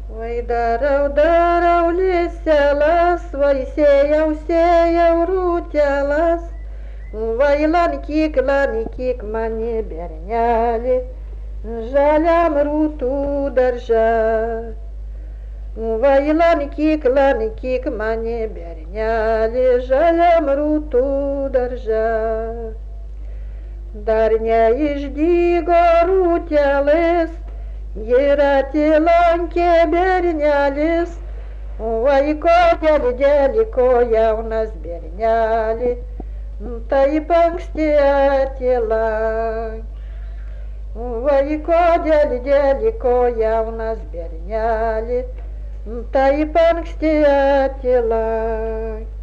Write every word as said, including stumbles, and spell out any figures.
Vai darau, darau liselas, vai sėjau, sėjau rūtelas, vai lankyk, lankyk mane bernelį, žaliam rūtų daržą. Vai lankyk, lankyk mane bernelį, žaliam rūtų daržą. Dar neišdygo rūtelis, girati lankė bernelis, vai kodėl dėliko jaunas berneli, taip anksti atėla. Vai kodėl dėliko jaunas berneli, taip anksti atėla.